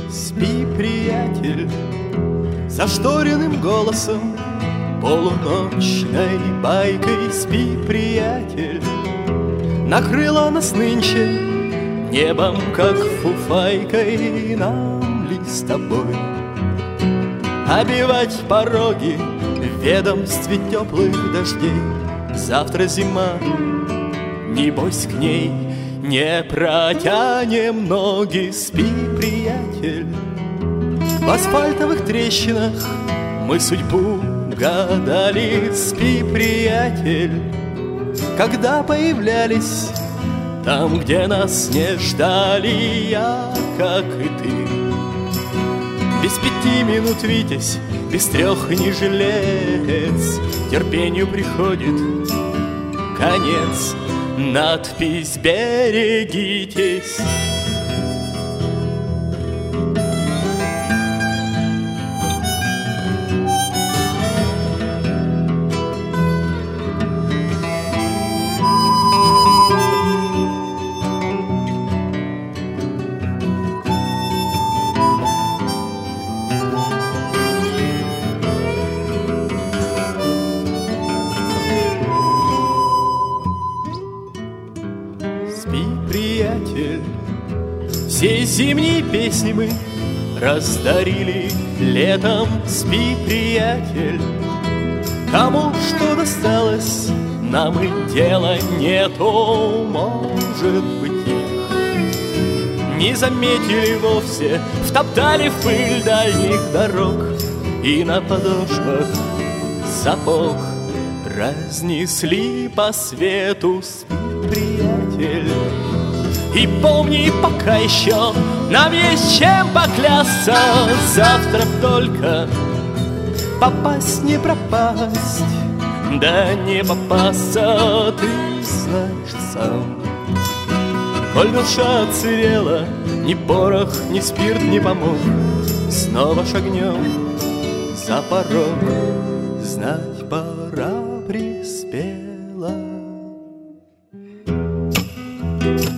спи, приятель. Зашторенным голосом, полуночной байкой спи, приятель. Накрыла нас нынче небом, как фуфайкой. Нам ли с тобой обивать пороги в ведомстве теплых дождей? Завтра зима, небось к ней не протянем ноги. Спи, приятель. В асфальтовых трещинах мы судьбу гадали. Спи, приятель. Когда появлялись там, где нас не ждали, я, как и ты, без 5 минут витязь, без 3 не жилец. Терпению приходит конец. Надпись «Берегитесь». Приятель, все зимние песни мы раздарили летом. Спи, приятель. Кому что досталось, нам и дела нету. Может быть, их не заметили вовсе, втоптали в пыль дальних дорог и на подошвах сапог разнесли по свету. Спи, приятель. И помни, пока еще нам есть чем поклясться. Завтра только попасть не пропасть, да не попасться, ты знаешь сам. Коль душа отсырела, ни порох, ни спирт не помог. Снова шагнем за порог, знать пора приспела.